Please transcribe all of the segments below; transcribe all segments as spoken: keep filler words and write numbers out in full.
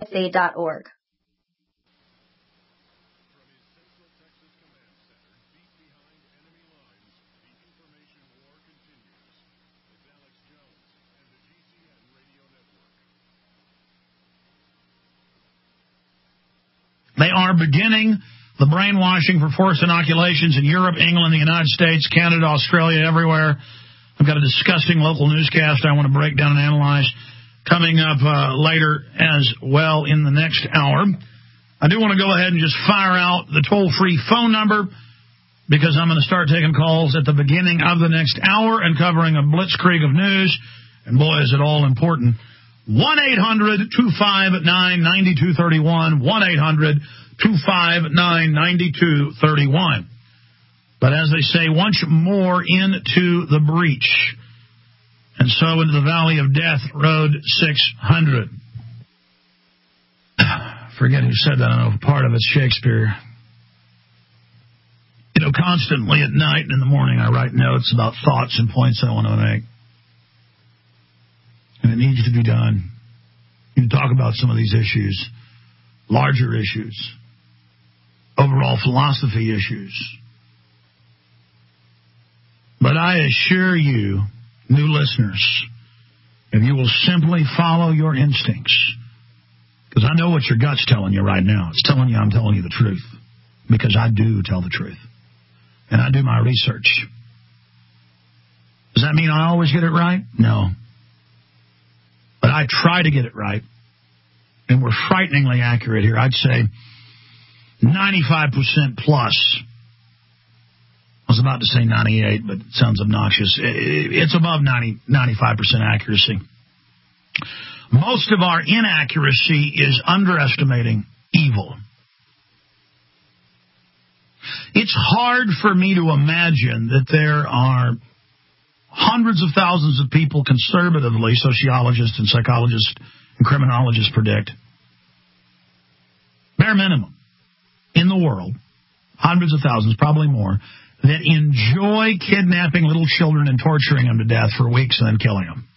S A dot org. They are beginning the brainwashing for forced inoculations in Europe, England, the United States, Canada, Australia, everywhere. I've got a disgusting local newscast I want to break down and analyze coming up uh, later as well in the next hour. I do want to go ahead and just fire out the toll-free phone number because I'm going to start taking calls at the beginning of the next hour and covering a blitzkrieg of news. And boy, is it all important. one eight hundred two five nine nine two three one, one eight hundred two five nine nine two three one. But as they say, once more into the breach, and so into the valley of death, road six hundred. Forget who said that. I don't know if part of it's Shakespeare. You know, constantly at night and in the morning I write notes about thoughts and points I want to make. And it needs to be done. You can talk about some of these issues, larger issues, overall philosophy issues. But I assure you, new listeners, if you will simply follow your instincts, because I know what your gut's telling you right now. It's telling you I'm telling you the truth, because I do tell the truth, and I do my research. Does that mean I always get it right? No. But I try to get it right, and we're frighteningly accurate here. I'd say ninety-five percent plus. I was about to say ninety-eight, but it sounds obnoxious. It's above ninety, ninety-five percent accuracy. Most of our inaccuracy is underestimating evil. It's hard for me to imagine that there are hundreds of thousands of people conservatively, sociologists and psychologists and criminologists predict, bare minimum, in the world, hundreds of thousands, probably more, that enjoy kidnapping little children and torturing them to death for weeks and then killing them.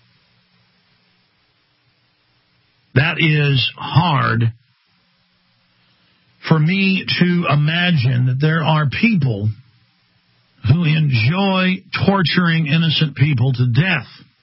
That is hard for me to imagine that there are people who enjoy torturing innocent people to death.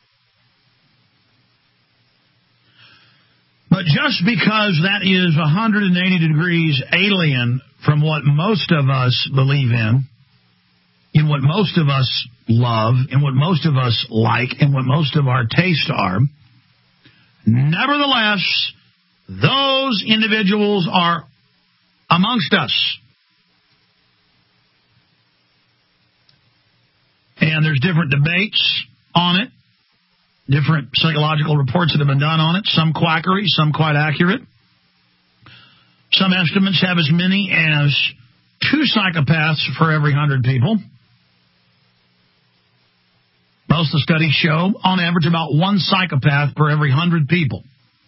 But just because that is one hundred eighty degrees alien from what most of us believe in, in what most of us love, in what most of us like, and what most of our tastes are, nevertheless, those individuals are amongst us. And there's different debates on it, different psychological reports that have been done on it, some quackery, some quite accurate. Some estimates have as many as two psychopaths for every hundred people. Most of the studies show, on average, about one psychopath per every hundred people.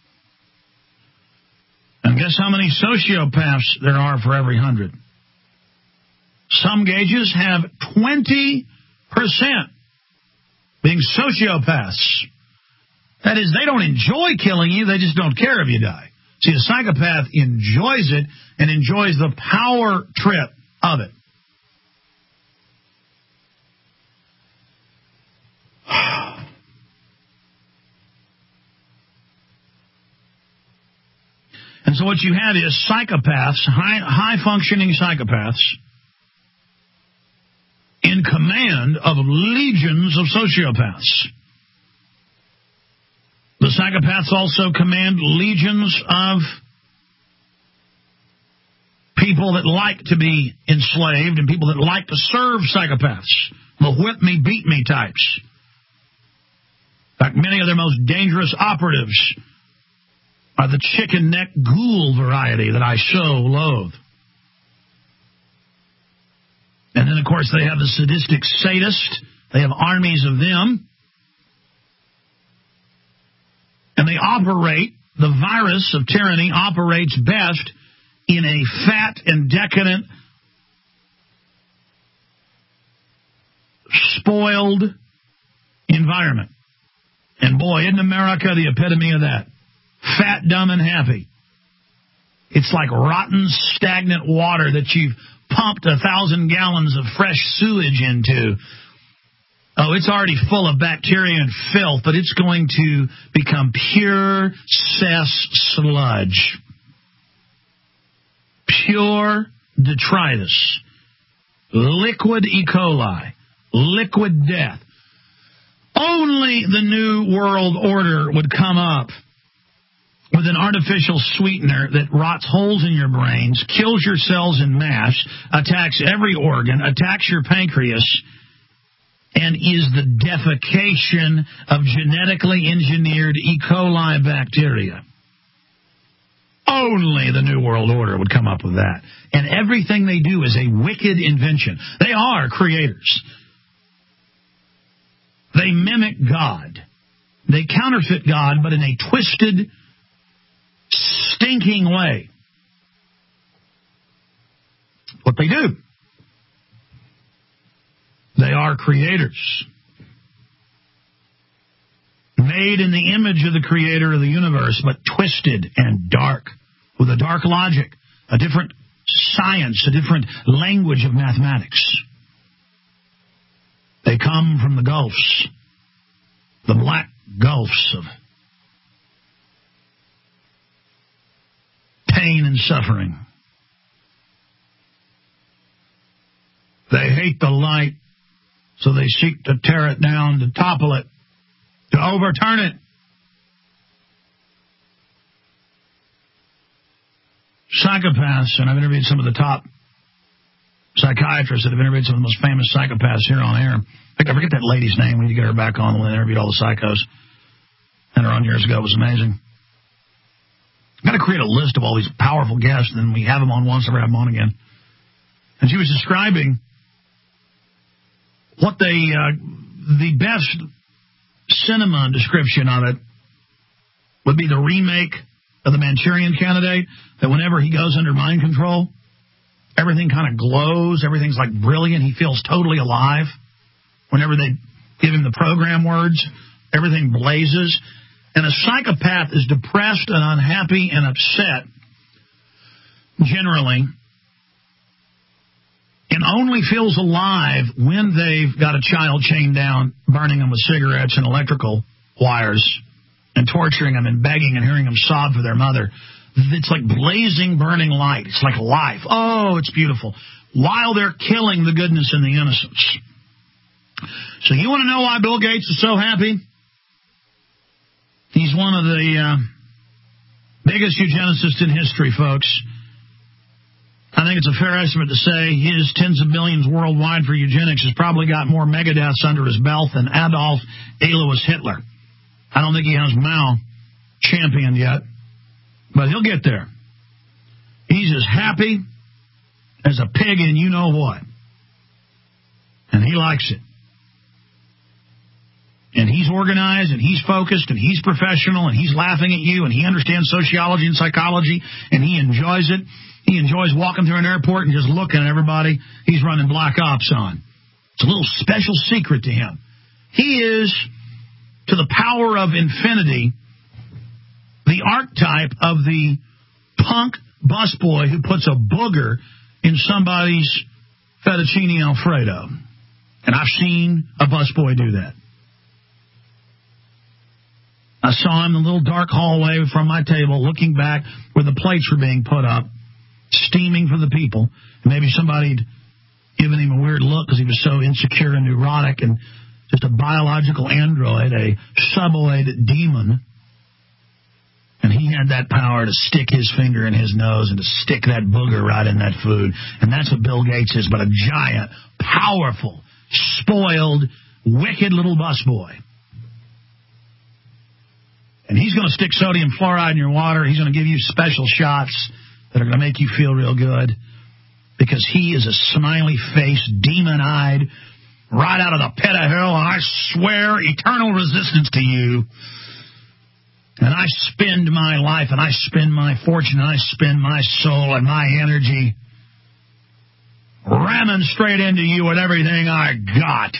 And guess how many sociopaths there are for every hundred? Some gauges have twenty percent being sociopaths. That is, they don't enjoy killing you, they just don't care if you die. See, a psychopath enjoys it and enjoys the power trip of it. And so what you have is psychopaths, high, high-functioning psychopaths, in command of legions of sociopaths. The psychopaths also command legions of people that like to be enslaved and people that like to serve psychopaths, the whip me, beat me types. In fact, many of their most dangerous operatives are the chicken neck ghoul variety that I so loathe. And then, of course, they have the sadistic sadist. They have armies of them. And they operate, the virus of tyranny operates best in a fat and decadent, spoiled environment. And boy, isn't America the epitome of that? Fat, dumb, and happy. It's like rotten, stagnant water that you've pumped a thousand gallons of fresh sewage into. Oh, it's already full of bacteria and filth, but it's going to become pure cess sludge. Pure detritus. Liquid E. coli. Liquid death. Only the New World Order would come up with an artificial sweetener that rots holes in your brains, kills your cells in mass, attacks every organ, attacks your pancreas, and is the defecation of genetically engineered E. coli bacteria. Only the New World Order would come up with that. And everything they do is a wicked invention. They are creators. They mimic God. They counterfeit God, but in a twisted, stinking way. What they do. They are creators. Made in the image of the creator of the universe, but twisted and dark, with a dark logic, a different science, a different language of mathematics. They come from the gulfs, the black gulfs of pain and suffering. They hate the light, so they seek to tear it down, to topple it, to overturn it. Psychopaths, and I've interviewed some of the top psychiatrists that have interviewed some of the most famous psychopaths here on air. In fact, I forget that lady's name. We need to get her back on when they interviewed all the psychos. And her on years ago. It was amazing. I've got to create a list of all these powerful guests, and then we have them on once, never have them on again. And she was describing what they, uh, the best cinema description of it would be the remake of The Manchurian Candidate, that whenever he goes under mind control, everything kind of glows, everything's like brilliant, he feels totally alive. Whenever they give him the program words, everything blazes. And a psychopath is depressed and unhappy and upset, generally, and only feels alive when they've got a child chained down, burning them with cigarettes and electrical wires, and torturing them and begging and hearing them sob for their mother. It's like blazing, burning light. It's like life. Oh, it's beautiful. While they're killing the goodness and the innocence. So you want to know why Bill Gates is so happy? He's one of the uh, biggest eugenicists in history, folks. I think it's a fair estimate to say his tens of billions worldwide for eugenics has probably got more megadeaths under his belt than Adolf Alois Hitler. I don't think he has Mao championed yet, but he'll get there. He's as happy as a pig in you-know-what, and he likes it. And he's organized, and he's focused, and he's professional, and he's laughing at you, and he understands sociology and psychology, and he enjoys it. He enjoys walking through an airport and just looking at everybody he's running black ops on. It's a little special secret to him. He is, to the power of infinity, the archetype of the punk busboy who puts a booger in somebody's fettuccine Alfredo. And I've seen a busboy do that. I saw him in the little dark hallway from my table, looking back where the plates were being put up, steaming for the people. And maybe somebody had given him a weird look because he was so insecure and neurotic and just a biological android, a suboid demon. And he had that power to stick his finger in his nose and to stick that booger right in that food. And that's what Bill Gates is, but a giant, powerful, spoiled, wicked little busboy. And he's going to stick sodium fluoride in your water. He's going to give you special shots that are going to make you feel real good, because he is a smiley-faced, demon-eyed, right out of the pit of hell, and I swear eternal resistance to you. And I spend my life, and I spend my fortune, and I spend my soul and my energy ramming straight into you with everything I got.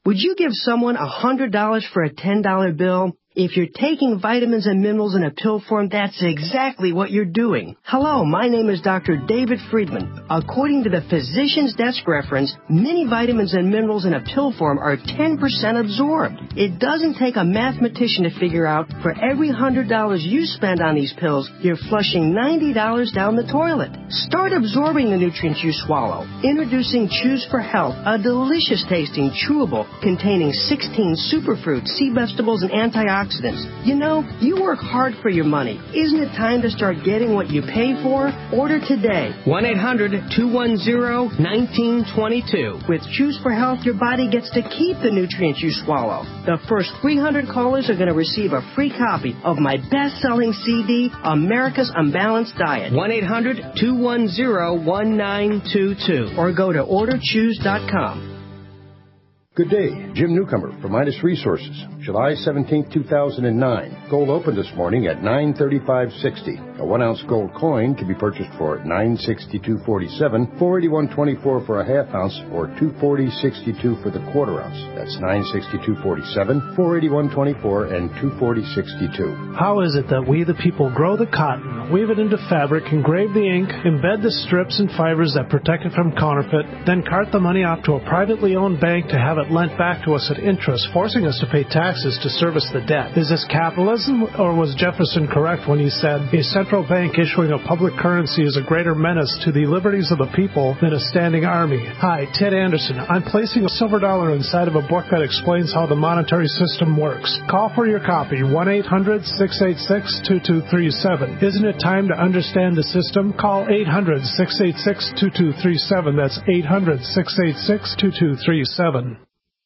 Would you give someone one hundred dollars for a ten dollar bill? If you're taking vitamins and minerals in a pill form, that's exactly what you're doing. Hello, my name is Doctor David Friedman. According to the Physician's Desk reference, many vitamins and minerals in a pill form are ten percent absorbed. It doesn't take a mathematician to figure out for every one hundred dollars you spend on these pills, you're flushing ninety dollars down the toilet. Start absorbing the nutrients you swallow. Introducing Choose for Health, a delicious tasting chewable containing sixteen superfruits, sea vegetables, and antioxidants. You know, you work hard for your money. Isn't it time to start getting what you pay for? Order today. one eight hundred two one zero one nine two two. With Choose for Health, your body gets to keep the nutrients you swallow. The first three hundred callers are going to receive a free copy of my best-selling C D, America's Unbalanced Diet. one eight hundred two one zero one nine two two. Or go to order choose dot com. Good day, Jim Newcomer from Midas Resources. July seventeenth, two thousand nine. Gold opened this morning at nine thirty-five sixty. A one-ounce gold coin can be purchased for nine sixty-two forty-seven, four eighty-one twenty-four for a half ounce, or two forty sixty-two for the quarter ounce. That's nine sixty-two forty-seven, four eighty-one twenty-four, and two forty sixty-two. How is it that we, the people, grow the cotton, weave it into fabric, engrave the ink, embed the strips and fibers that protect it from counterfeit, then cart the money off to a privately owned bank to have it lent back to us at interest, forcing us to pay taxes to service the debt? Is this capitalism, or was Jefferson correct when he said, a central bank issuing a public currency is a greater menace to the liberties of the people than a standing army? Hi, Ted Anderson. I'm placing a silver dollar inside of a book that explains how the monetary system works. Call for your copy, one eight hundred six eight six two two three seven. Isn't it time to understand the system? Call eight hundred six eight six two two three seven. That's eight hundred six eight six two two three seven.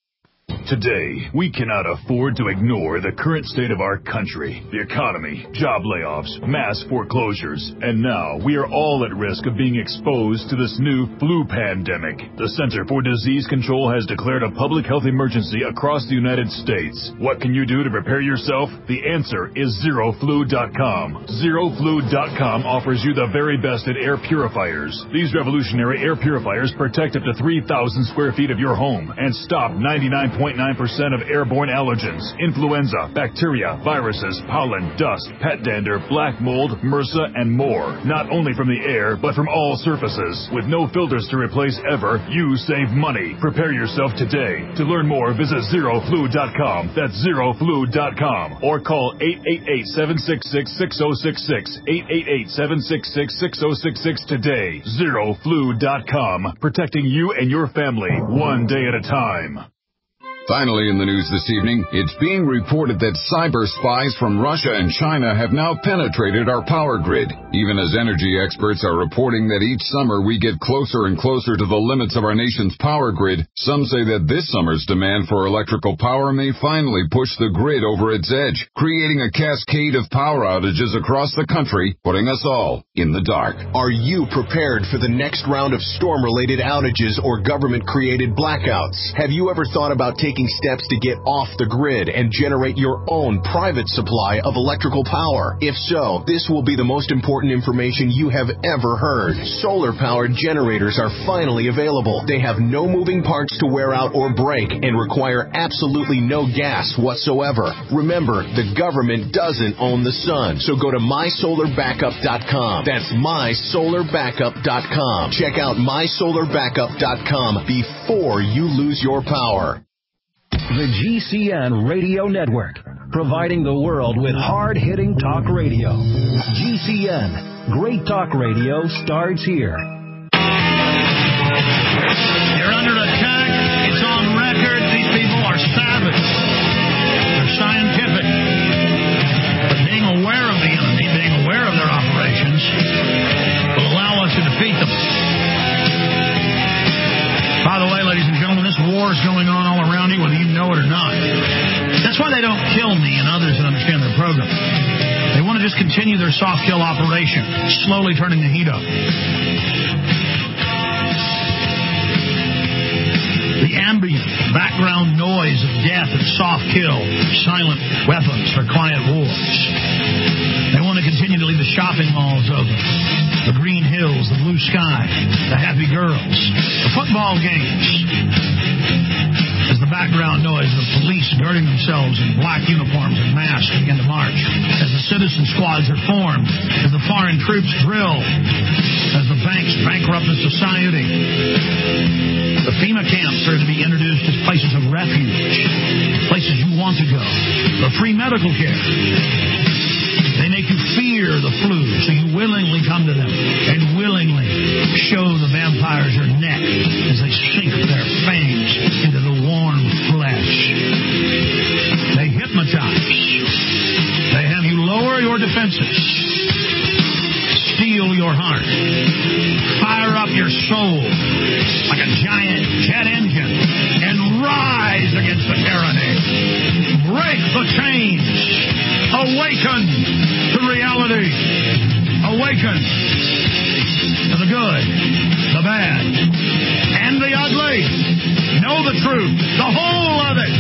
Today, we cannot afford to ignore the current state of our country, the economy, job layoffs, mass foreclosures, and now we are all at risk of being exposed to this new flu pandemic. The Center for Disease Control has declared a public health emergency across the United States. What can you do to prepare yourself? The answer is zero flu dot com. zero flu dot com offers you the very best in air purifiers. These revolutionary air purifiers protect up to three thousand square feet of your home and stop ninety-nine point nine percent of airborne allergens, influenza, bacteria, viruses, pollen, dust, pet dander, black mold, MRSA, and more. Not only from the air, but from all surfaces. With no filters to replace ever, you save money. Prepare yourself today. To learn more, visit zero flu dot com. That's zero flu dot com. Or call eight eight eight, seven six six, six zero six six, eight eight eight, seven six six, six zero six six today. zero flu dot com. Protecting you and your family, one day at a time. Finally in the news this evening, it's being reported that cyber spies from Russia and China have now penetrated our power grid. Even as energy experts are reporting that each summer we get closer and closer to the limits of our nation's power grid, some say that this summer's demand for electrical power may finally push the grid over its edge, creating a cascade of power outages across the country, putting us all in the dark. Are you prepared for the next round of storm-related outages or government-created blackouts? Have you ever thought about taking steps to get off the grid and generate your own private supply of electrical power? If so, this will be the most important information you have ever heard. Solar-powered generators are finally available. They have no moving parts to wear out or break and require absolutely no gas whatsoever. Remember, the government doesn't own the sun, so go to my solar backup dot com. That's my solar backup dot com. Check out my solar backup dot com before you lose your power. The G C N Radio Network, providing the world with hard-hitting talk radio. G C N, great talk radio starts here. You're under attack. It's on record. These people are savage. They're scientific. But being aware of the enemy, being aware of their operations, will allow us to defeat them. By the way, ladies and gentlemen, this war is going on all around you, whether you know it or not. That's why they don't kill me and others that understand their program. They want to just continue their soft kill operation, slowly turning the heat up. The ambient background noise of death and soft kill, silent weapons for quiet wars. They want to continue to leave the shopping malls open, the green hills, the blue sky, the happy girls, the football games as the background background noise of police girding themselves in black uniforms and masks begin to march, as the citizen squads are formed, as the foreign troops drill, as the banks bankrupt the society. The FEMA camps are to be introduced as places of refuge, places you want to go. The free medical care. They make you fear the flu, so you willingly come to them and willingly show the vampires your neck as they sink their fangs into the warm flesh. They hypnotize. They have you lower your defenses, steal your heart, fire up your soul like a giant jet engine, and rise against the tyranny. Break the chains. Awaken to reality. Awaken to the good, the bad, and the ugly. Know the truth, the whole of it.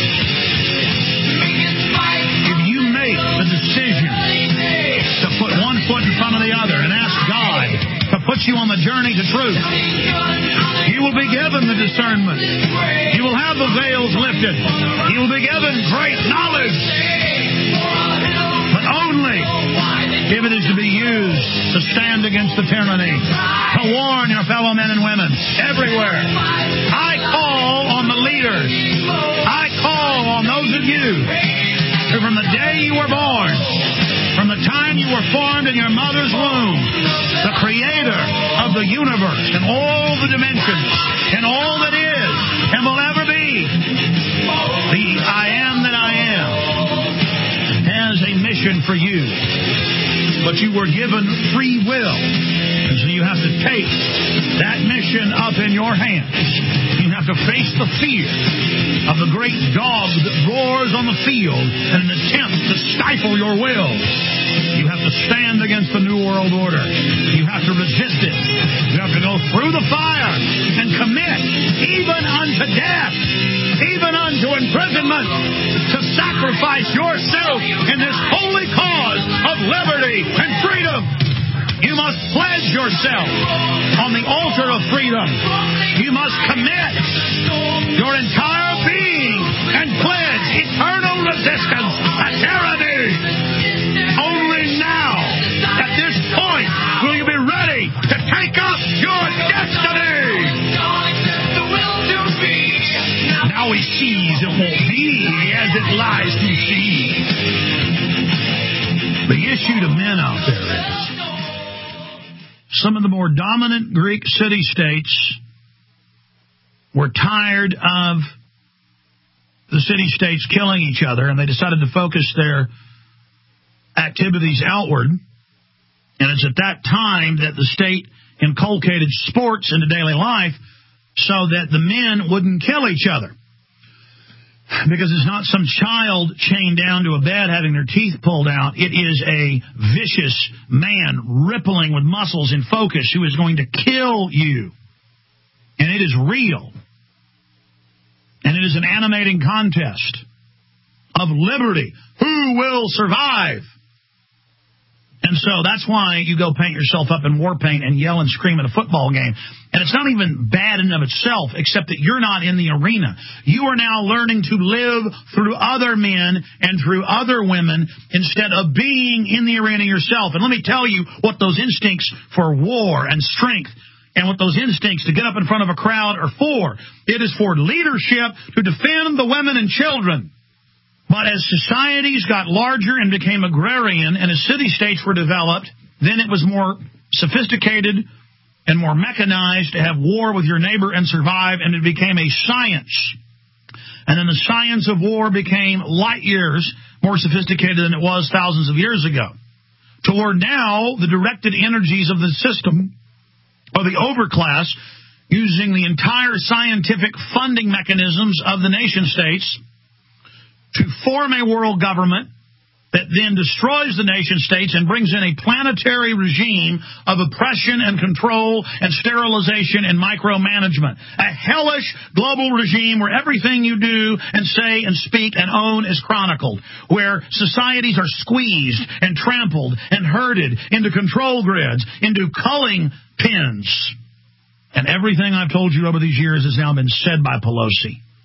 If you make the decision to put one foot in front of the other and ask God to put you on the journey to truth, you will be given the discernment. You will have the veils lifted. You will be given great knowledge. But only if it is to be used to stand against the tyranny, to warn your fellow men and women everywhere. I call on the leaders. I call on those of you who from the day you were born, from the time you were formed in your mother's womb, the creator of the universe and all the dimensions and all that is and will ever be, the I am that I am, has a mission for you. But you were given free will, and so you have to take that mission up in your hands. You have to face the fear of the great dog that roars on the field in an attempt to stifle your will. You have to stand against the New World Order. You have to resist it. You have to go through the fire and commit, even unto death, even unto imprisonment, to sacrifice yourself in this holy cause of liberty and freedom. You must pledge yourself on the altar of freedom. You must commit your entire being and pledge eternal resistance to tyranny. Only now, at this point, will you be ready to take up your destiny. Now he sees it won't be as it lies to see. The issue to men out there is some of the more dominant Greek city-states were tired of the city-states killing each other, and they decided to focus their activities outward. And it's at that time that the state inculcated sports into daily life so that the men wouldn't kill each other. Because it's not some child chained down to a bed having their teeth pulled out. It is a vicious man rippling with muscles in focus who is going to kill you. And it is real. And it is an animating contest of liberty. Who will survive? And so that's why you go paint yourself up in war paint and yell and scream at a football game. And it's not even bad in and of itself, except that you're not in the arena. You are now learning to live through other men and through other women instead of being in the arena yourself. And let me tell you what those instincts for war and strength and what those instincts to get up in front of a crowd are for. It is for leadership to defend the women and children. But as societies got larger and became agrarian, and as city-states were developed, then it was more sophisticated and more mechanized to have war with your neighbor and survive, and it became a science. And then the science of war became light years more sophisticated than it was thousands of years ago. Toward now, the directed energies of the system, or the overclass, using the entire scientific funding mechanisms of the nation-states, to form a world government that then destroys the nation-states and brings in a planetary regime of oppression and control and sterilization and micromanagement. A hellish global regime where everything you do and say and speak and own is chronicled. Where societies are squeezed and trampled and herded into control grids, into culling pins. And everything I've told you over these years has now been said by Pelosi.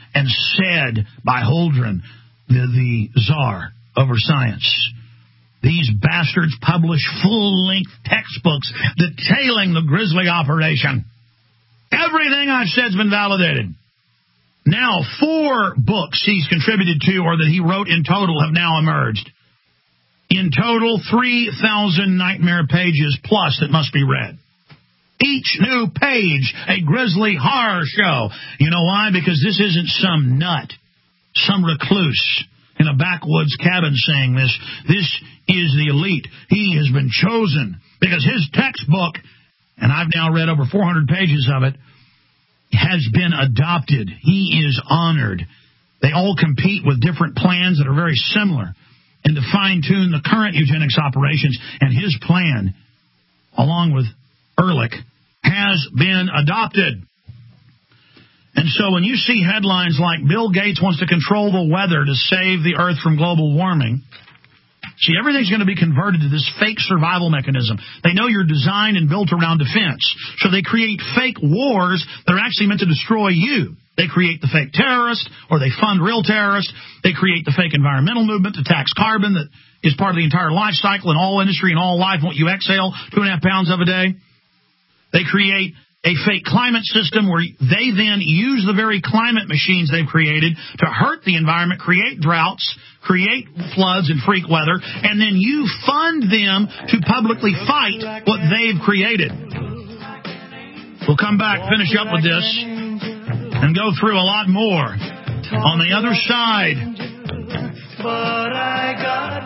and said by Holdren, the, the czar over science. These bastards publish full-length textbooks detailing the Grizzly operation. Everything I've said has been validated. Now, four books he's contributed to or that he wrote in total have now emerged. In total, three thousand nightmare pages plus that must be read. Each new page, a Grizzly horror show. You know why? Because this isn't some nut, some recluse in a backwoods cabin saying this. This is the elite. He has been chosen because his textbook, and I've now read over four hundred pages of it, has been adopted. He is honored. They all compete with different plans that are very similar and to fine-tune the current eugenics operations. And his plan, along with Ehrlich, has been adopted. And so when you see headlines like Bill Gates wants to control the weather to save the earth from global warming, see, everything's going to be converted to this fake survival mechanism. They know you're designed and built around defense, so they create fake wars that are actually meant to destroy you. They create the fake terrorist, or they fund real terrorists. They create the fake environmental movement to tax carbon that is part of the entire life cycle in all industry and all life. What you exhale, two and a half pounds of a day. They create a fake climate system where they then use the very climate machines they've created to hurt the environment, create droughts, create floods and freak weather, and then you fund them to publicly fight what they've created. We'll come back, finish up with this, and go through a lot more on the other side. But I got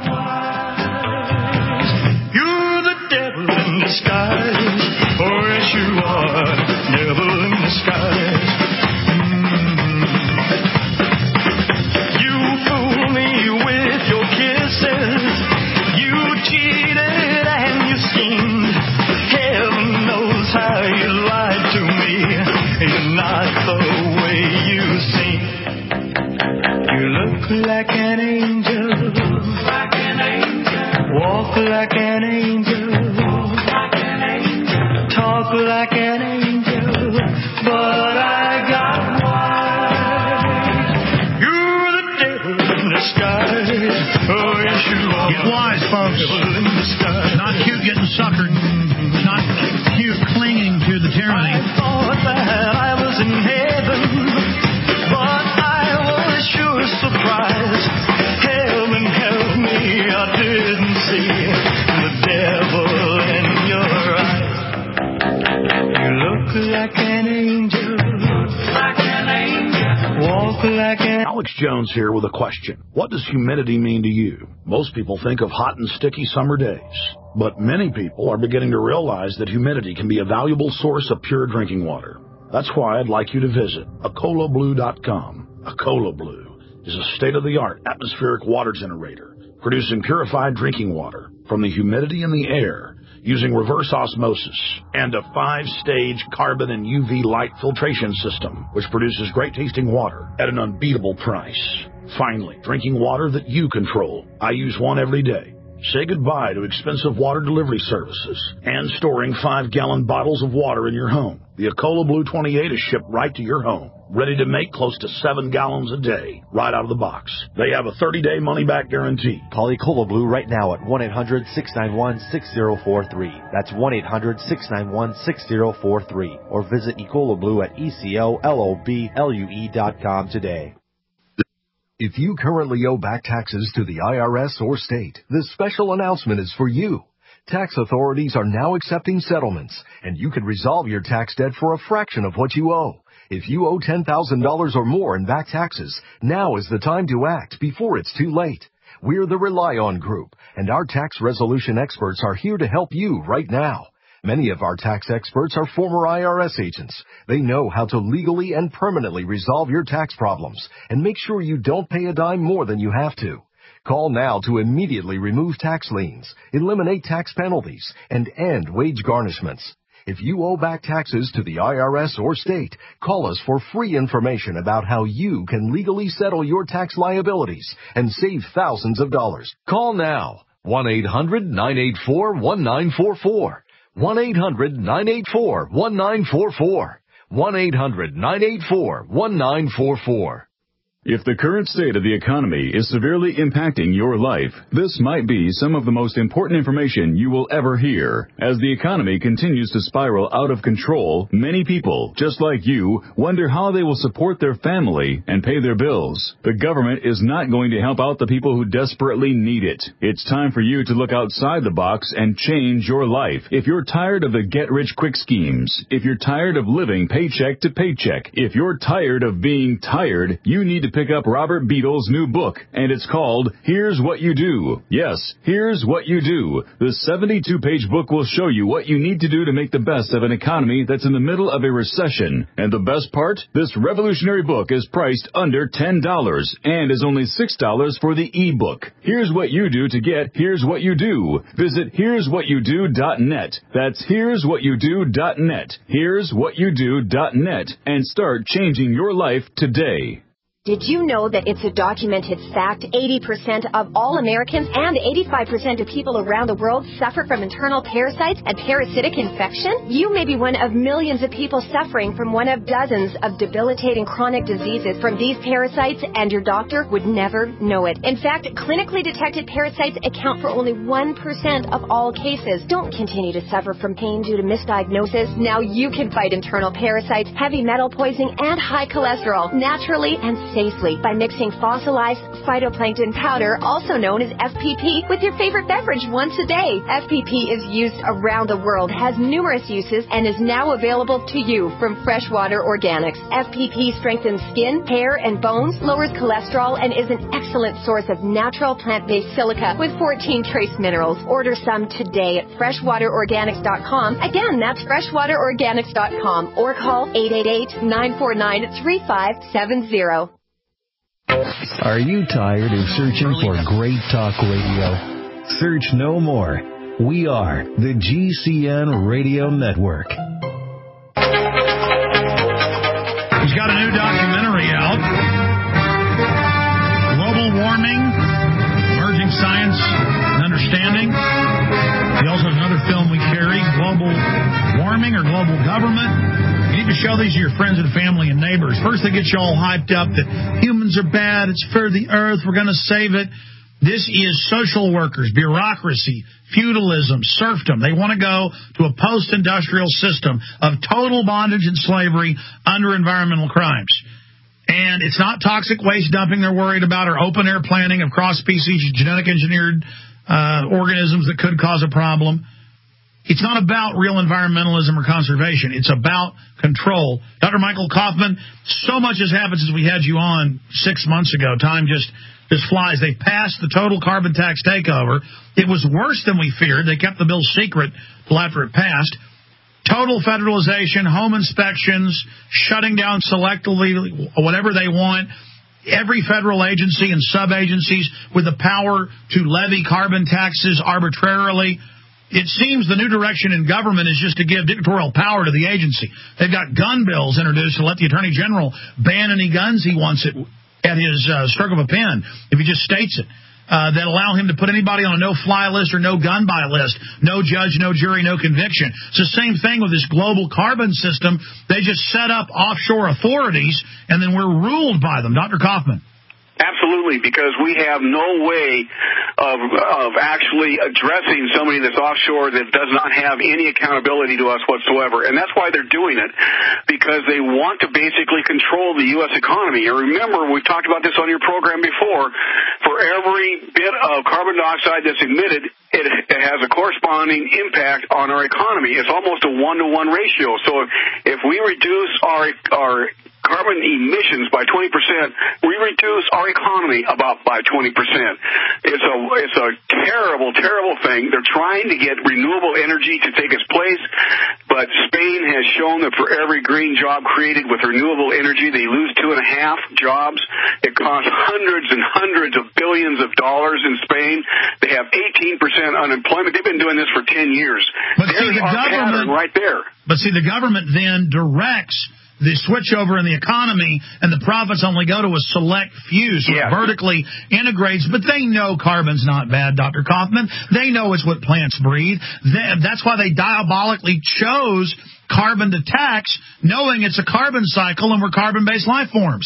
wise. You're the devil in disguise. Oh, yes, you are, devil in disguise. Mm-hmm. You fool me with your kisses. You cheated and you schemed. Heaven knows how you lied to me. It's not the way you seem. You look like an angel. Like an angel. Walk like an angel. Talk like an angel, but I got wise. You're the devil in disguise. Oh, yes, you are. Get wise, folks. Devil in disguise. Not cute getting suckered. Not cute clinging to the tyranny. I thought that I was in heaven, but I was sure surprised. Heaven help me, I didn't see the devil in your eyes. You look like an angel, like an angel, walk like an... Alex Jones here with a question. What does humidity mean to you? Most people think of hot and sticky summer days, but many people are beginning to realize that humidity can be a valuable source of pure drinking water. That's why I'd like you to visit Acola Blue dot com. Acola Blue is a state-of-the-art atmospheric water generator, producing purified drinking water from the humidity in the air using reverse osmosis and a five-stage carbon and U V light filtration system, which produces great-tasting water at an unbeatable price. Finally, drinking water that you control. I use one every day. Say goodbye to expensive water delivery services and storing five-gallon bottles of water in your home. The Acola Blue twenty-eight is shipped right to your home, ready to make close to seven gallons a day, right out of the box. They have a thirty-day money-back guarantee. Call Acola Blue right now at one eight hundred six nine one six zero four three. That's one eight hundred six nine one six zero four three. Or visit Ecola Blue at E C O L O B L U E dot com today. If you currently owe back taxes to the I R S or state, this special announcement is for you. Tax authorities are now accepting settlements, and you can resolve your tax debt for a fraction of what you owe. If you owe ten thousand dollars or more in back taxes, now is the time to act before it's too late. We're the Rely On Group, and our tax resolution experts are here to help you right now. Many of our tax experts are former I R S agents. They know how to legally and permanently resolve your tax problems and make sure you don't pay a dime more than you have to. Call now to immediately remove tax liens, eliminate tax penalties, and end wage garnishments. If you owe back taxes to the I R S or state, call us for free information about how you can legally settle your tax liabilities and save thousands of dollars. Call now. one eight hundred nine eight four one nine four four. one eight hundred nine eight four one nine four four. one eight hundred nine eight four one nine four four. If the current state of the economy is severely impacting your life, this might be some of the most important information you will ever hear. As the economy continues to spiral out of control, many people, just like you, wonder how they will support their family and pay their bills. The government is not going to help out the people who desperately need it. It's time for you to look outside the box and change your life. If you're tired of the get-rich-quick schemes, if you're tired of living paycheck to paycheck, if you're tired of being tired, you need to pick up Robert Beadle's new book, and it's called Here's What You Do. Yes, Here's What You Do. The seventy-two page book will show you what you need to do to make the best of an economy that's in the middle of a recession. And the best part? This revolutionary book is priced under ten dollars and is only six dollars for the e-book. Here's what you do to get Here's What You Do. Visit here's what you do dot net. That's here's what you do dot net. here's what you do dot net and start changing your life today. Did you know that it's a documented fact eighty percent of all Americans and eighty-five percent of people around the world suffer from internal parasites and parasitic infection? You may be one of millions of people suffering from one of dozens of debilitating chronic diseases from these parasites, and your doctor would never know it. In fact, clinically detected parasites account for only one percent of all cases. Don't continue to suffer from pain due to misdiagnosis. Now you can fight internal parasites, heavy metal poisoning, and high cholesterol naturally and safely by mixing fossilized phytoplankton powder, also known as F P P, with your favorite beverage once a day. F P P is used around the world, has numerous uses, and is now available to you from Freshwater Organics. F P P strengthens skin, hair, and bones, lowers cholesterol, and is an excellent source of natural plant-based silica with fourteen trace minerals. Order some today at freshwater organics dot com. Again, that's freshwater organics dot com, or call eight eight eight, nine four nine, three five seven zero. Are you tired of searching for great talk radio? Search no more. We are the G C N Radio Network. He's got a new documentary out. Global warming, emerging science and understanding. He also has another film we carry, Global Warming or Global Government. You need to show these to your friends and family and neighbors. First, they get you all hyped up that humans are bad, it's for the earth, we're going to save it. This is social workers, bureaucracy, feudalism, serfdom. They want to go to a post-industrial system of total bondage and slavery under environmental crimes. And it's not toxic waste dumping they're worried about, or open-air planting of cross-species genetic engineered uh, organisms that could cause a problem. It's not about real environmentalism or conservation. It's about control. Doctor Michael Kaufman, so much has happened since we had you on six months ago. Time just, just flies. They passed the total carbon tax takeover. It was worse than we feared. They kept the bill secret till after it passed. Total federalization, home inspections, shutting down selectively whatever they want. Every federal agency and sub-agencies with the power to levy carbon taxes arbitrarily. It seems the new direction in government is just to give dictatorial power to the agency. They've got gun bills introduced to let the Attorney General ban any guns he wants it at his uh, stroke of a pen, if he just states it, uh, that allow him to put anybody on a no-fly list or no-gun-buy list, no judge, no jury, no conviction. It's the same thing with this global carbon system. They just set up offshore authorities, and then we're ruled by them. Doctor Kaufman. Absolutely, because we have no way of of actually addressing somebody that's offshore that does not have any accountability to us whatsoever. And that's why they're doing it, because they want to basically control the U S economy. And remember, we've talked about this on your program before, for every bit of carbon dioxide that's emitted, it, it has a corresponding impact on our economy. It's almost a one-to-one ratio. So if we reduce our our carbon emissions by twenty percent, we reduce our economy about by twenty percent. It's a it's a terrible, terrible thing. They're trying to get renewable energy to take its place, but Spain has shown that for every green job created with renewable energy, they lose two and a half jobs. It costs hundreds and hundreds of billions of dollars in Spain. They have eighteen percent unemployment. They've been doing this for ten years. But There's see, the our government pattern right there. But see, the government then directs the switchover in the economy, and the profits only go to a select few, so yeah. It vertically integrates. But they know carbon's not bad, Doctor Kaufman. They know it's what plants breathe. They, that's why they diabolically chose carbon to tax, knowing it's a carbon cycle and we're carbon-based life forms.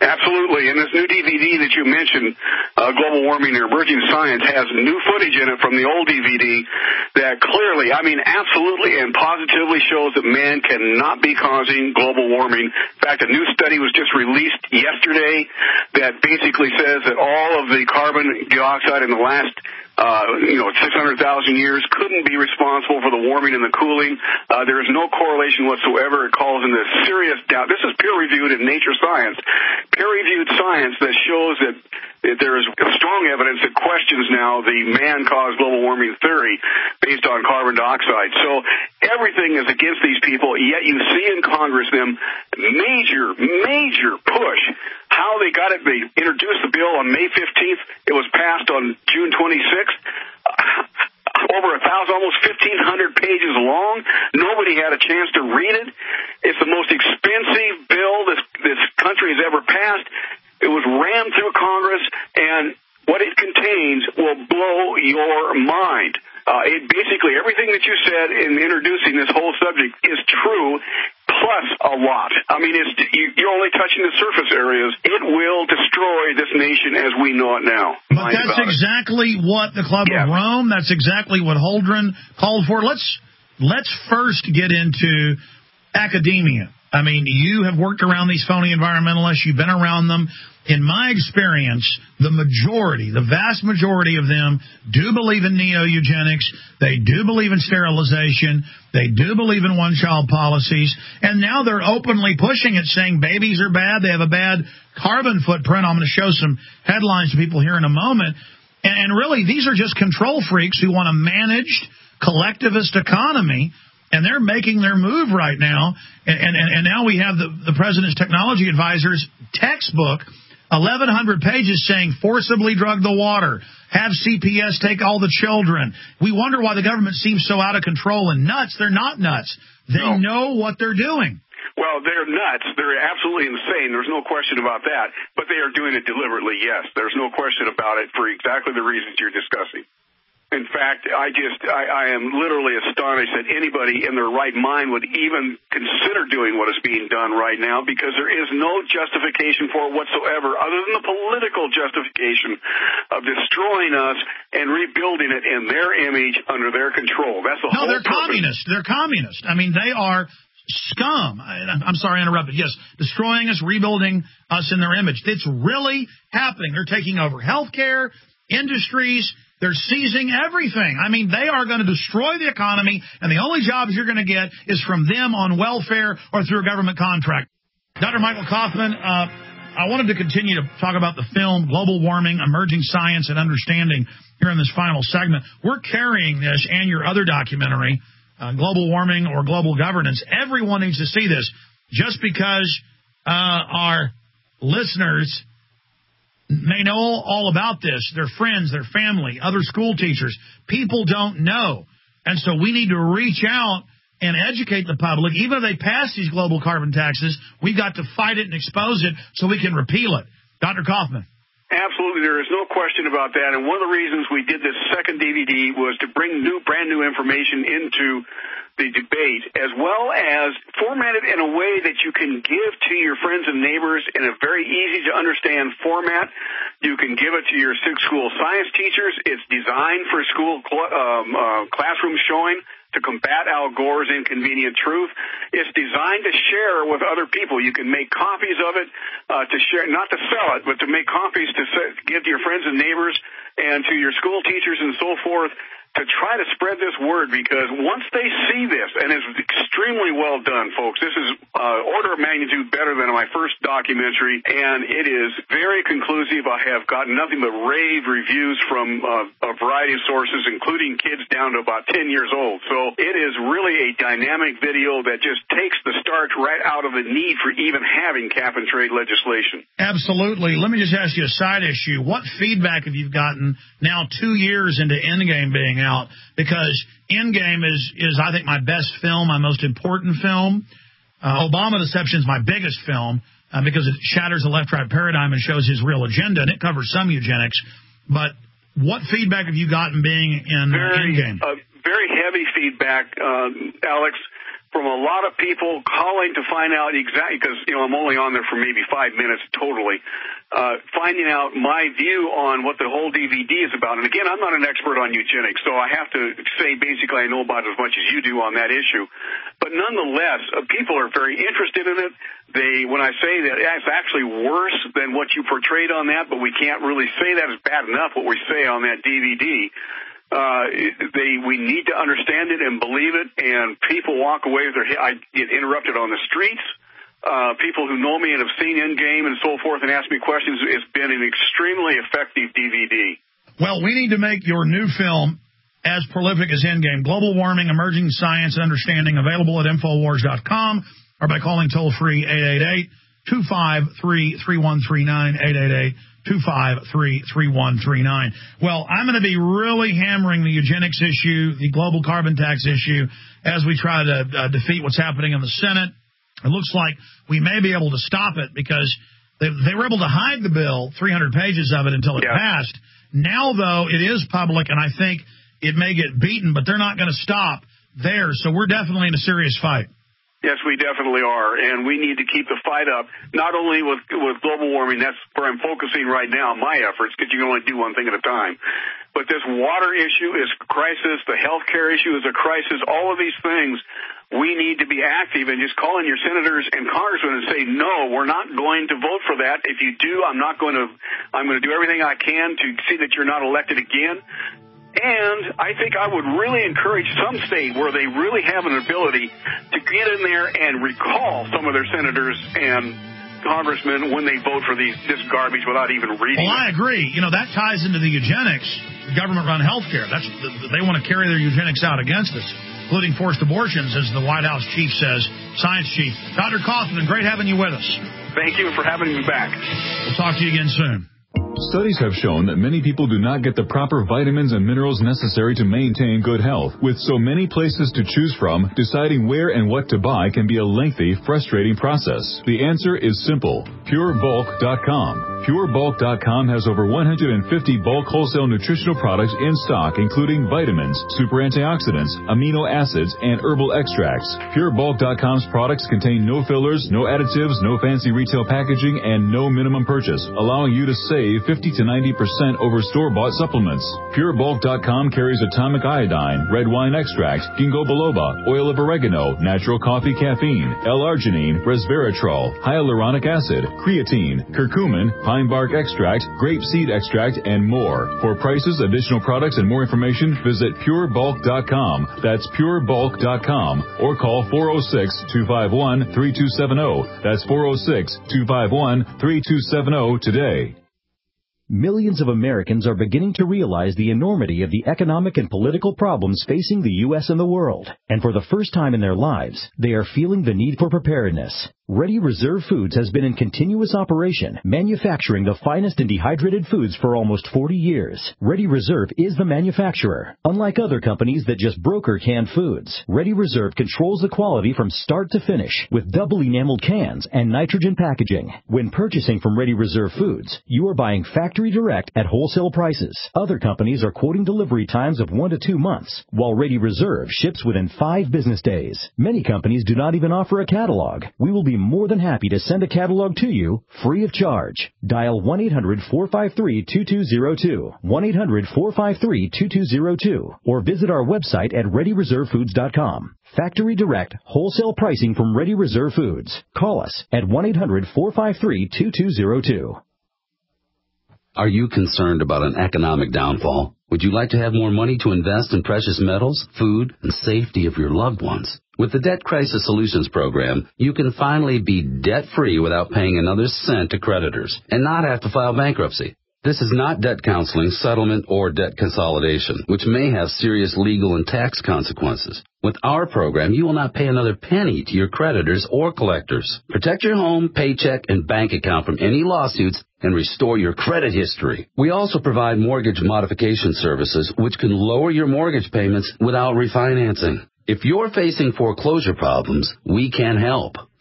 Absolutely. And this new D V D that you mentioned, uh, Global Warming and Emerging Science, has new footage in it from the old D V D that clearly, I mean, absolutely and positively shows that man cannot be causing global warming. In fact, a new study was just released yesterday that basically says that all of the carbon dioxide in the last Uh, you know, six hundred thousand years couldn't be responsible for the warming and the cooling. Uh, there is no correlation whatsoever. It calls into serious doubt. This is peer-reviewed in Nature Science. Peer-reviewed science that shows that, that there is strong evidence that questions now the man-caused global warming theory based on carbon dioxide. So everything is against these people, yet you see in Congress them major, major push. How they got it, they introduced the bill on May fifteenth. It was passed on June twenty-sixth. Over a thousand, almost fifteen hundred pages long. Nobody had a chance to read it. It's the most expensive bill this this country has ever passed. It was rammed through Congress, and what it contains will blow your mind. Uh, it basically, everything that you said in introducing this whole subject is true, plus a lot. I mean, it's, you, you're only touching the surface areas. It will destroy this nation as we know it now. But that's exactly it. what the Club yeah. of Rome, that's exactly what Holdren called for. Let's, let's first get into academia. I mean, you have worked around these phony environmentalists. You've been around them. In my experience, the majority, the vast majority of them do believe in neo-eugenics. They do believe in sterilization. They do believe in one-child policies. And now they're openly pushing it, saying babies are bad. They have a bad carbon footprint. I'm going to show some headlines to people here in a moment. And really, these are just control freaks who want a managed collectivist economy. And they're making their move right now. And, and, and now we have the, the President's Technology Advisor's textbook, eleven hundred pages, saying forcibly drug the water, have C P S take all the children. We wonder why the government seems so out of control and nuts. They're not nuts. They no. know what they're doing. Well, they're nuts. They're absolutely insane. There's no question about that. But they are doing it deliberately, yes. There's no question about it for exactly the reasons you're discussing. In fact, I just, I, I am literally astonished that anybody in their right mind would even consider doing what is being done right now, because there is no justification for it whatsoever other than the political justification of destroying us and rebuilding it in their image under their control. That's the no, whole they're purpose. communists. They're communists. I mean, they are scum. I, I'm sorry I interrupted. Yes, destroying us, rebuilding us in their image. It's really happening. They're taking over healthcare, industries. They're seizing everything. I mean, they are going to destroy the economy, and the only jobs you're going to get is from them on welfare or through a government contract. Doctor Michael Kaufman, uh, I wanted to continue to talk about the film Global Warming, Emerging Science and Understanding here in this final segment. We're carrying this and your other documentary, uh, Global Warming or Global Governance. Everyone needs to see this. Just because uh, our listeners may know all about this, their friends, their family, other school teachers, people don't know. And so we need to reach out and educate the public. Even if they pass these global carbon taxes, we've got to fight it and expose it so we can repeal it. Doctor Kaufman. Absolutely, there is no question about that. And one of the reasons we did this second D V D was to bring new, brand new information into the debate, as well as format it in a way that you can give to your friends and neighbors in a very easy-to-understand format. You can give it to your school science teachers. It's designed for school cl- um, uh, classroom showing to combat Al Gore's inconvenient truth. It's designed to share with other people. You can make copies of it uh, to share, not to sell it, but to make copies to give to your friends and neighbors and to your school teachers and so forth, to try to spread this word, because once they see this, and it's extremely well done, folks, this is uh, order of magnitude better than my first documentary, and it is very conclusive. I have gotten nothing but rave reviews from uh, a variety of sources, including kids down to about ten years old. So it is really a dynamic video that just takes the starch right out of the need for even having cap-and-trade legislation. Absolutely. Let me just ask you a side issue. What feedback have you gotten now two years into Endgame being out? Because Endgame is, is, I think, my best film, my most important film. Uh, Obama Deception is my biggest film uh, because it shatters the left-right paradigm and shows his real agenda, and it covers some eugenics. But what feedback have you gotten being in very, Endgame? Uh, very heavy feedback, uh, Alex. from a lot of people calling to find out exactly, because, you know, I'm only on there for maybe five minutes totally, uh, finding out my view on what the whole D V D is about. And again, I'm not an expert on eugenics, so I have to say basically I know about as much as you do on that issue. But nonetheless, uh, people are very interested in it. They, when I say that it's actually worse than what you portrayed on that, but we can't really say that is bad enough what we say on that D V D. Uh, they, we need to understand it and believe it, and people walk away with their, I get interrupted on the streets. Uh, people who know me and have seen Endgame and so forth and ask me questions. It's been an extremely effective D V D. Well, we need to make your new film as prolific as Endgame. Global Warming, Emerging Science and Understanding, available at Infowars dot com or by calling toll-free eight eight eight, two five three, three one three nine, eight eight eight, two five three, three one three nine. Well, I'm going to be really hammering the eugenics issue, the global carbon tax issue, as we try to uh, defeat what's happening in the Senate. It looks like we may be able to stop it because they, they were able to hide the bill, three hundred pages of it, until it yeah. passed. Now, though, it is public, and I think it may get beaten, but they're not going to stop there. So we're definitely in a serious fight. Yes, we definitely are, and we need to keep the fight up, not only with with global warming, that's where I'm focusing right now, my efforts, because you can only do one thing at a time, but this water issue is a crisis, the health care issue is a crisis, all of these things, we need to be active and just call in your senators and congressmen and say, no, we're not going to vote for that. If you do, I'm not going to, I'm going to do everything I can to see that you're not elected again. And I think I would really encourage some state where they really have an ability to get in there and recall some of their senators and congressmen when they vote for these this garbage without even reading well, it. I agree. You know, that ties into the eugenics, the government-run health care. That's, they want to carry their eugenics out against us, including forced abortions, as the White House chief says, science chief. Doctor Kaufman, great having you with us. Thank you for having me back. We'll talk to you again soon. Studies have shown that many people do not get the proper vitamins and minerals necessary to maintain good health. With so many places to choose from, deciding where and what to buy can be a lengthy, frustrating process. The answer is simple. Pure Bulk dot com. Pure Bulk dot com has over one hundred fifty bulk wholesale nutritional products in stock, including vitamins, super antioxidants, amino acids, and herbal extracts. Pure Bulk dot com's products contain no fillers, no additives, no fancy retail packaging, and no minimum purchase, allowing you to save fifty to ninety percent over store-bought supplements. Pure Bulk dot com carries atomic iodine, red wine extract, ginkgo biloba, oil of oregano, natural coffee caffeine, L-arginine, resveratrol, hyaluronic acid, creatine, curcumin, pine bark extract, grape seed extract, and more. For prices, additional products, and more information, visit Pure Bulk dot com. That's Pure Bulk dot com. Or call four oh six, two five one, three two seven oh. That's four oh six, two five one, three two seven oh today. Millions of Americans are beginning to realize the enormity of the economic and political problems facing the U S and the world. And for the first time in their lives, they are feeling the need for preparedness. Ready Reserve Foods has been in continuous operation, manufacturing the finest in dehydrated foods for almost forty years. Ready Reserve is the manufacturer. Unlike other companies that just broker canned foods, Ready Reserve controls the quality from start to finish with double enameled cans and nitrogen packaging. When purchasing from Ready Reserve Foods, you are buying factory direct at wholesale prices. Other companies are quoting delivery times of one to two months, while Ready Reserve ships within five business days. Many companies do not even offer a catalog. We will be more than happy to send a catalog to you free of charge. Dial one eight hundred, four five three, two two zero two, one eight hundred, four five three, two two zero two, or visit our website at ready reserve foods dot com. Factory direct, wholesale pricing from Ready Reserve Foods. Call us at one eight hundred, four five three, two two zero two. Are you concerned about an economic downfall? Would you like to have more money to invest in precious metals, food, and safety of your loved ones? With the Debt Crisis Solutions Program, you can finally be debt-free without paying another cent to creditors and not have to file bankruptcy. This is not debt counseling, settlement, or debt consolidation, which may have serious legal and tax consequences. With our program, you will not pay another penny to your creditors or collectors. Protect your home, paycheck, and bank account from any lawsuits and restore your credit history. We also provide mortgage modification services, which can lower your mortgage payments without refinancing. If you're facing foreclosure problems, we can help.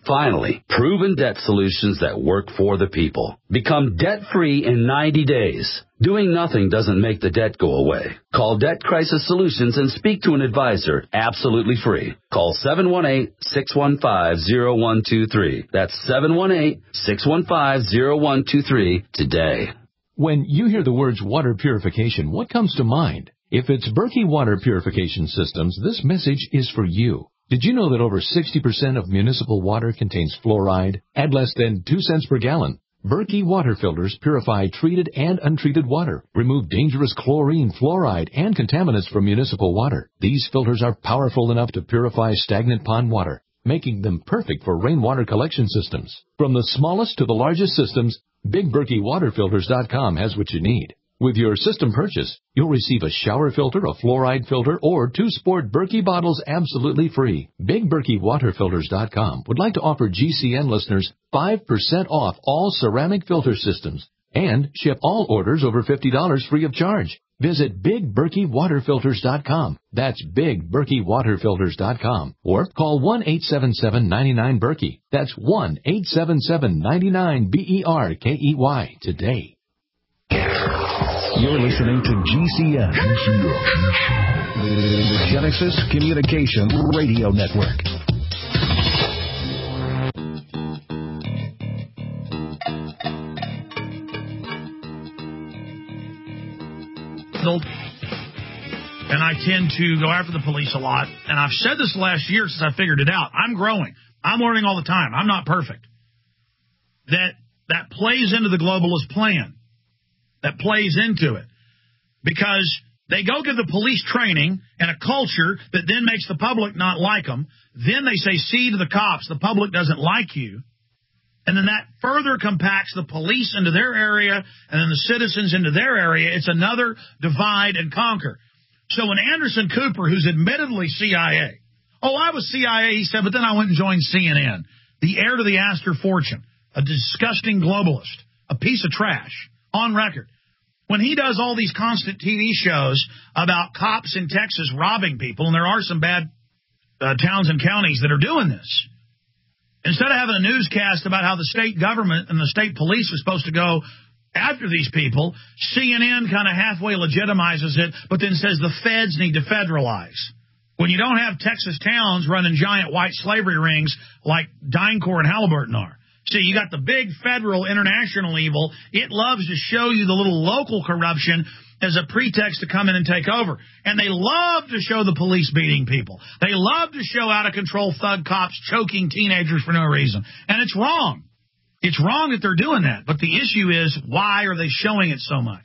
Finally, proven debt solutions that work for the people. Become debt-free in ninety days. Doing nothing doesn't make the debt go away. Call Debt Crisis Solutions and speak to an advisor absolutely free. Call seven one eight, six one five, zero one two three. That's seven one eight, six one five, zero one two three today. When you hear the words water purification, what comes to mind? If it's Berkey Water Purification Systems, this message is for you. Did you know that over sixty percent of municipal water contains fluoride at less than two cents per gallon? Berkey water filters purify treated and untreated water, remove dangerous chlorine, fluoride, and contaminants from municipal water. These filters are powerful enough to purify stagnant pond water, making them perfect for rainwater collection systems. From the smallest to the largest systems, Big Berkey Water Filters dot com has what you need. With your system purchase, you'll receive a shower filter, a fluoride filter, or two sport Berkey bottles absolutely free. Big Berkey Water Filters dot com would like to offer G C N listeners five percent off all ceramic filter systems and ship all orders over fifty dollars free of charge. Visit Big Berkey Water Filters dot com. That's Big Berkey Water Filters dot com. Or call one eight seven seven, nine nine, Berkey. That's one eight seven seven, nine nine, B E R K E Y today. You're listening to G C N, G C N. The Genesis Communication Radio Network. And I tend to go after the police a lot. And I've said this last year since I figured it out. I'm growing. I'm learning all the time. I'm not perfect. That that plays into the globalist plan. That plays into it. Because they go give the police training and a culture that then makes the public not like them. Then they say, see to the cops, the public doesn't like you. And then that further compacts the police into their area and then the citizens into their area. It's another divide and conquer. So when Anderson Cooper, who's admittedly C I A, oh, I was C I A, he said, but then I went and joined C N N, the heir to the Astor fortune, a disgusting globalist, a piece of trash, on record. When he does all these constant T V shows about cops in Texas robbing people, and there are some bad uh, towns and counties that are doing this, instead of having a newscast about how the state government and the state police are supposed to go after these people, C N N kind of halfway legitimizes it, but then says the feds need to federalize. When you don't have Texas towns running giant white slavery rings like DynCorp and Halliburton are. See, you got the big federal international evil. It loves to show you the little local corruption as a pretext to come in and take over. And they love to show the police beating people. They love to show out-of-control thug cops choking teenagers for no reason. And it's wrong. It's wrong that they're doing that. But the issue is, why are they showing it so much?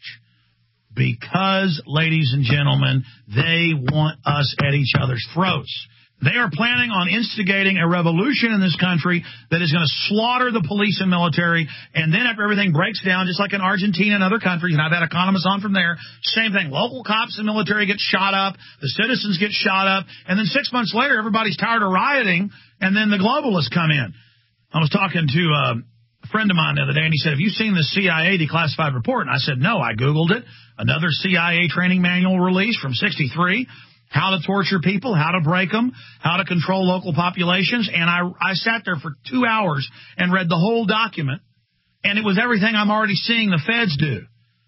Because, ladies and gentlemen, they want us at each other's throats. They are planning on instigating a revolution in this country that is going to slaughter the police and military, and then after everything breaks down, just like in Argentina and other countries, and I've had economists on from there, same thing. Local cops and military get shot up, the citizens get shot up, and then six months later, everybody's tired of rioting, and then the globalists come in. I was talking to uh, a friend of mine the other day, and he said, have you seen the C I A declassified report? And I said, no, I Googled it. Another C I A training manual release from sixty-three. How to torture people, how to break them, how to control local populations. And I, I sat there for two hours and read the whole document, and it was everything I'm already seeing the feds do.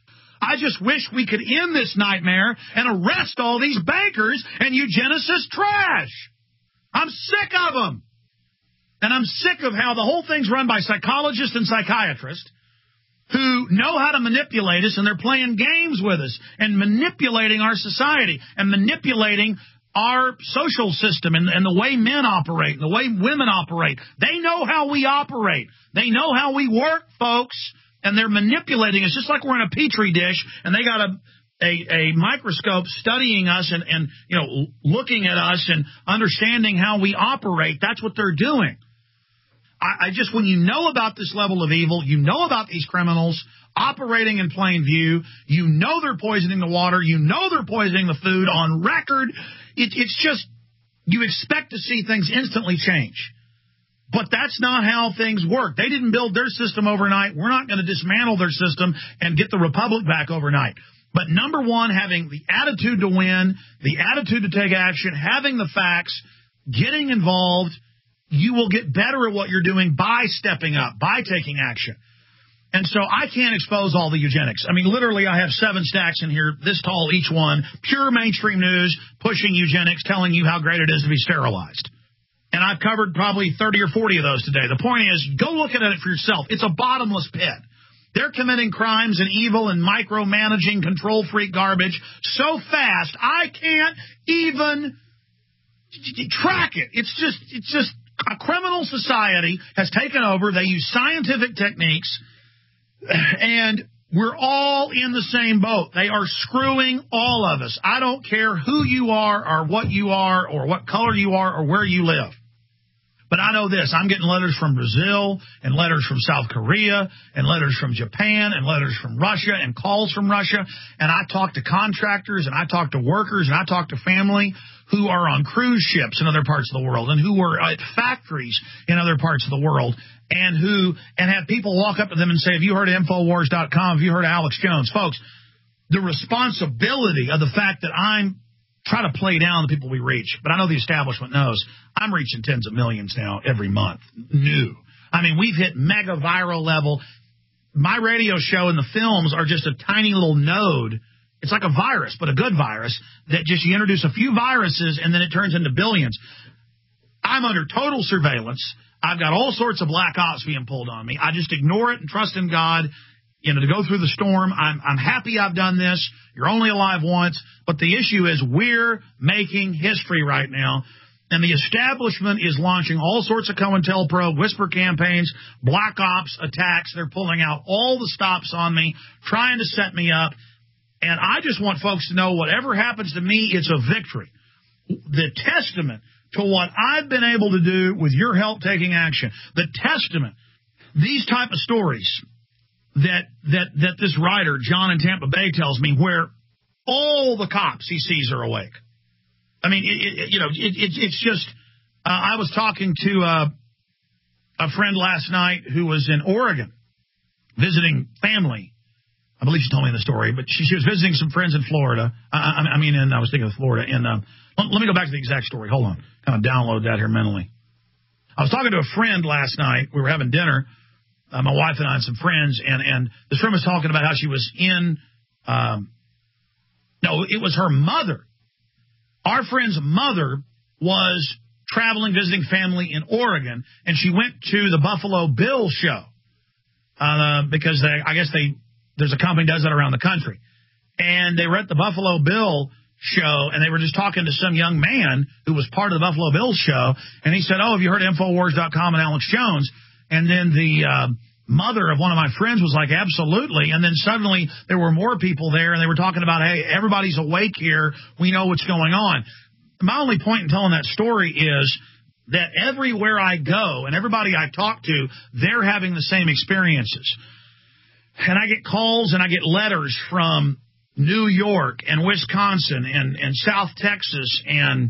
I just wish we could end this nightmare and arrest all these bankers and eugenicists trash. I'm sick of them. And I'm sick of how the whole thing's run by psychologists and psychiatrists who know how to manipulate us, and they're playing games with us and manipulating our society and manipulating our social system and, and the way men operate and the way women operate. They know how we operate. They know how we work, folks, and they're manipulating us just like we're in a petri dish, and they got a a, a microscope studying us and, and you know looking at us and understanding how we operate. That's what they're doing. I just, when you know about this level of evil, you know about these criminals operating in plain view, you know they're poisoning the water, you know they're poisoning the food on record, it, it's just, you expect to see things instantly change. But that's not how things work. They didn't build their system overnight. We're not going to dismantle their system and get the republic back overnight. But number one, having the attitude to win, the attitude to take action, having the facts, getting involved, you will get better at what you're doing by stepping up, by taking action. And so I can't expose all the eugenics. I mean, literally, I have seven stacks in here, this tall each one, pure mainstream news, pushing eugenics, telling you how great it is to be sterilized. And I've covered probably thirty or forty of those today. The point is, go look at it for yourself. It's a bottomless pit. They're committing crimes and evil and micromanaging control freak garbage so fast, I can't even track it. It's just, it's just a criminal society has taken over. They use scientific techniques. And we're all in the same boat. They are screwing all of us. I don't care who you are or what you are or what color you are or where you live. But I know this. I'm getting letters from Brazil and letters from South Korea and letters from Japan and letters from Russia and calls from Russia. And I talk to contractors and I talk to workers and I talk to family who are on cruise ships in other parts of the world and who are at factories in other parts of the world. And who and have people walk up to them and say, have you heard of Infowars dot com? Have you heard of Alex Jones? Folks, the responsibility of the fact that I'm trying to play down the people we reach, but I know the establishment knows I'm reaching tens of millions now every month. New. I mean, we've hit mega viral level. My radio show and the films are just a tiny little node. It's like a virus, but a good virus that just you introduce a few viruses and then it turns into billions. I'm under total surveillance. I've got all sorts of black ops being pulled on me. I just ignore it and trust in God, you know, to go through the storm. I'm, I'm happy I've done this. You're only alive once. But the issue is we're making history right now. And the establishment is launching all sorts of COINTELPRO, whisper campaigns, black ops attacks. They're pulling out all the stops on me, trying to set me up. And I just want folks to know whatever happens to me, it's a victory. The testament to what I've been able to do with your help taking action, the testament, these type of stories that that that this writer, John in Tampa Bay, tells me, where all the cops he sees are awake. I mean, it, it, you know, it, it, it's just, uh, I was talking to uh, a friend last night who was in Oregon visiting family. I believe she told me the story, but she, she was visiting some friends in Florida. I, I, I mean, and I was thinking of Florida. And uh, let, let me go back to the exact story. Hold on. Kind of download that here mentally. I was talking to a friend last night. We were having dinner, uh, my wife and I and some friends, and, and this friend was talking about how she was in, um, no, it was her mother. Our friend's mother was traveling, visiting family in Oregon, and she went to the Buffalo Bill show uh, because they, I guess they, there's a company that does that around the country. And they were at the Buffalo Bill show, and they were just talking to some young man who was part of the Buffalo Bill show, and he said, oh, have you heard of Infowars dot com and Alex Jones? And then the uh, mother of one of my friends was like, absolutely. And then suddenly there were more people there, and they were talking about, hey, everybody's awake here. We know what's going on. My only point in telling that story is that everywhere I go and everybody I talk to, they're having the same experiences. And I get calls and I get letters from New York and Wisconsin and, and South Texas and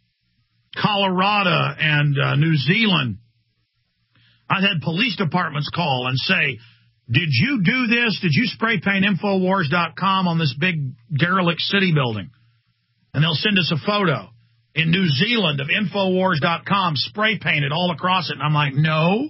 Colorado and uh, New Zealand. I've had police departments call and say, did you do this? Did you spray paint Infowars dot com on this big derelict city building? And they'll send us a photo in New Zealand of Infowars dot com spray painted all across it. And I'm like, no.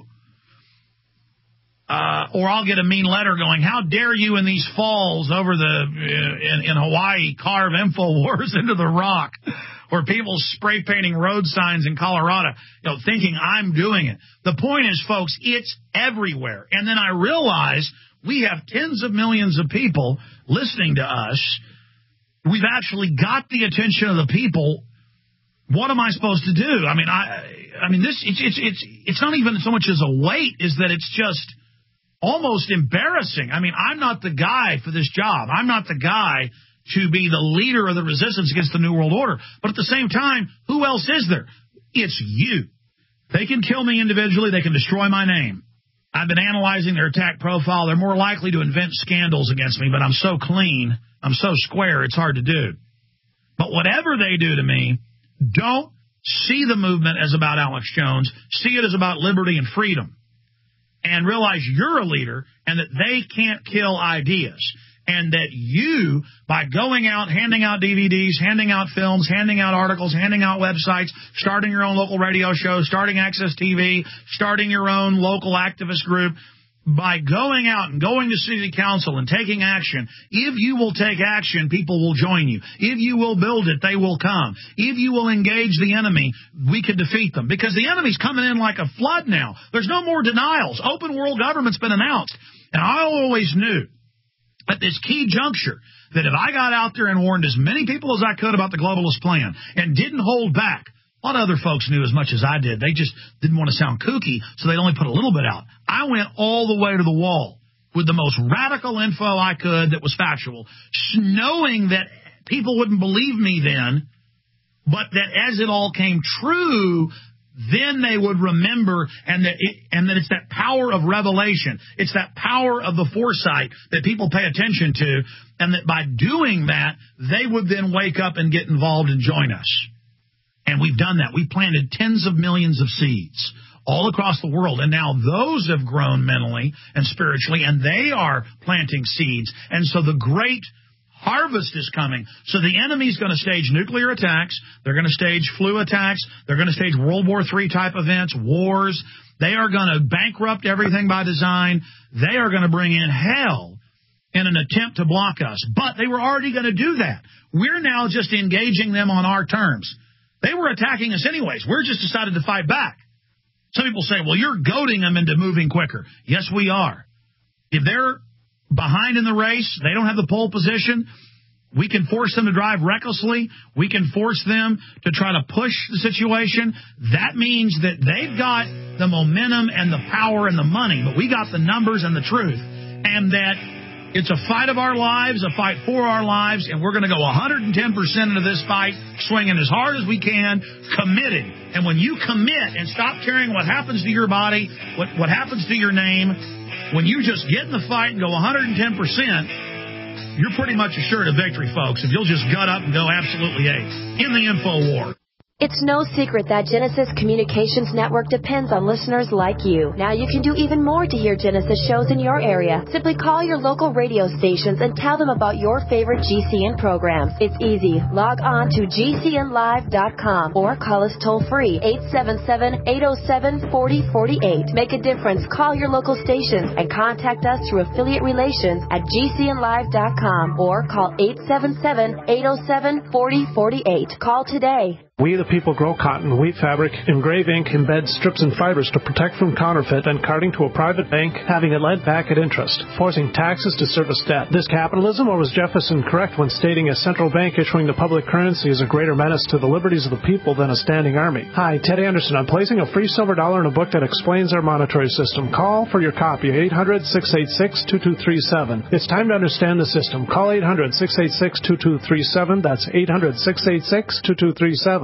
Uh, or I'll get a mean letter going, how dare you in these falls over the, uh, in, in Hawaii, carve Infowars into the rock, or people spray painting road signs in Colorado, you know, thinking I'm doing it. The point is, folks, it's everywhere. And then I realize we have tens of millions of people listening to us. We've actually got the attention of the people. What am I supposed to do? I mean, I, I mean, this, it's, it's, it's, it's not even so much as a weight, is that it's just almost embarrassing. I mean, I'm not the guy for this job. I'm not the guy to be the leader of the resistance against the New World Order. But at the same time, who else is there? It's you. They can kill me individually. They can destroy my name. I've been analyzing their attack profile. They're more likely to invent scandals against me, but I'm so clean, I'm so square, it's hard to do. But whatever they do to me, don't see the movement as about Alex Jones. See it as about liberty and freedom. And realize you're a leader and that they can't kill ideas. And that you, by going out, handing out D V Ds, handing out films, handing out articles, handing out websites, starting your own local radio show, starting Access T V, starting your own local activist group, by going out and going to city council and taking action, if you will take action, people will join you. If you will build it, they will come. If you will engage the enemy, we can defeat them. Because the enemy's coming in like a flood now. There's no more denials. Open world government's been announced. And I always knew at this key juncture that if I got out there and warned as many people as I could about the globalist plan and didn't hold back, a lot of other folks knew as much as I did. They just didn't want to sound kooky, so they only put a little bit out. I went all the way to the wall with the most radical info I could that was factual, knowing that people wouldn't believe me then, but that as it all came true, then they would remember, and that it, and that it's that power of revelation. It's that power of the foresight that people pay attention to, and that by doing that, they would then wake up and get involved and join us. And we've done that. We've planted tens of millions of seeds all across the world, and now those have grown mentally and spiritually, and they are planting seeds. And so the great harvest is coming. So the enemy's going to stage nuclear attacks. They're going to stage flu attacks. They're going to stage World War Three type events, wars. They are going to bankrupt everything by design. They are going to bring in hell in an attempt to block us. But they were already going to do that. We're now just engaging them on our terms. They were attacking us anyways. We're just decided to fight back. Some people say, well, you're goading them into moving quicker. Yes, we are. If they're behind in the race, they don't have the pole position, we can force them to drive recklessly. We can force them to try to push the situation. That means that they've got the momentum and the power and the money, but we got the numbers and the truth. And that it's a fight of our lives, a fight for our lives, and we're going to go one hundred ten percent into this fight, swinging as hard as we can, committed. And when you commit and stop caring what happens to your body, what, what happens to your name, when you just get in the fight and go one hundred ten percent, you're pretty much assured of victory, folks, if you'll just gut up and go absolutely A in the info war. It's no secret that Genesis Communications Network depends on listeners like you. Now you can do even more to hear Genesis shows in your area. Simply call your local radio stations and tell them about your favorite G C N programs. It's easy. Log on to G C N live dot com or call us toll-free eight seven seven, eight oh seven, four oh four eight. Make a difference. Call your local stations and contact us through affiliate relations at G C N live dot com or call eight seven seven, eight oh seven, four oh four eight. Call today. We the people grow cotton, wheat fabric, engrave ink, embed strips and fibers to protect from counterfeit and carting to a private bank, having it lent back at interest, forcing taxes to service debt. This capitalism, or was Jefferson correct when stating a central bank issuing the public currency is a greater menace to the liberties of the people than a standing army? Hi, Ted Anderson. I'm placing a free silver dollar in a book that explains our monetary system. Call for your copy, eight hundred, six eight six, two two three seven. It's time to understand the system. Call eight hundred, six eight six, two two three seven. That's eight hundred, six eight six, two two three seven.